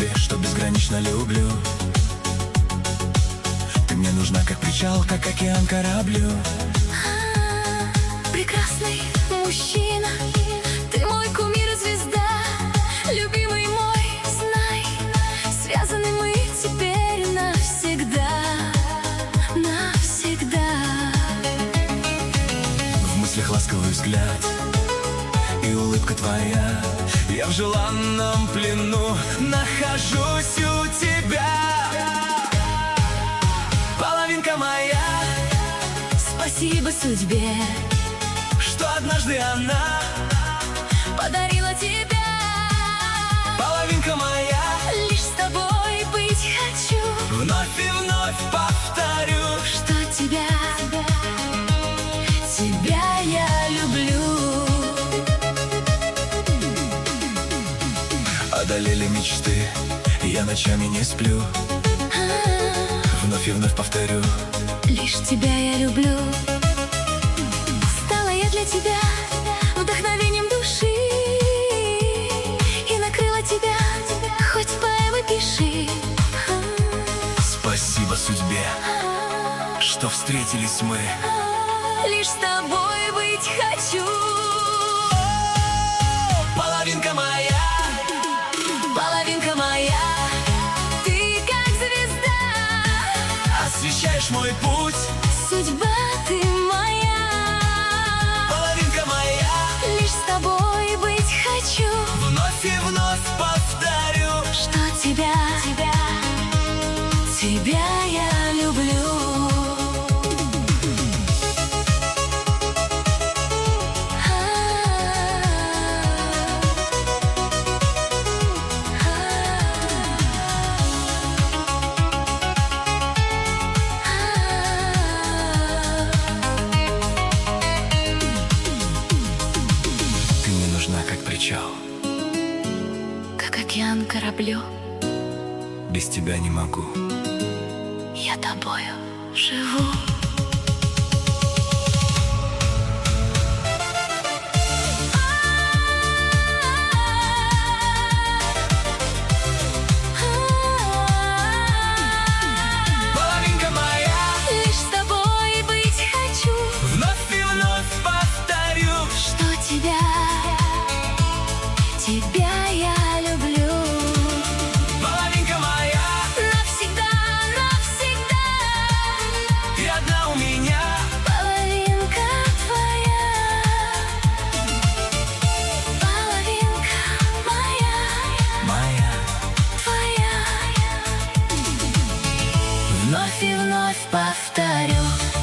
тебе, что безгранично люблю. Ты мне нужна, как причал, как океан кораблю. Прекрасный мужчина, ты мой кумир и звезда. Любимый мой, знай, связаны мы теперь навсегда. Навсегда. В мыслях ласковый взгляд и улыбка твоя. Я в желанном плену нахожусь у тебя. Половинка моя, Спасибо судьбе, что однажды она подарила тебя. половинка моя. Лишь с тобой быть хочу. Вновь и вновь повторю, Что тебя я люблю. одолели мечты, я ночами не сплю. Вновь и вновь повторю, Лишь тебя я люблю. Стала я для тебя вдохновением души и накрыла тебя, хоть поэмы пиши. спасибо судьбе, что встретились мы. Лишь с тобой быть хочу. Половинка моя, Половинка моя, ты как звезда. освещаешь мой путь. Судьба ты моя. Половинка моя, Лишь с тобой быть хочу. вновь и вновь повторю, Что тебя я люблю. ты мне нужна, как причал. Как океан кораблю, Без тебя не могу. я тобою живу. Половинка моя, Лишь с тобой быть хочу. вновь и вновь повторю, Что тебя я люблю. половинка моя, Навсегда, навсегда. ты одна у меня. Половинка твоя. Половинка моя. Моя, Твоя. Вновь и вновь повторю.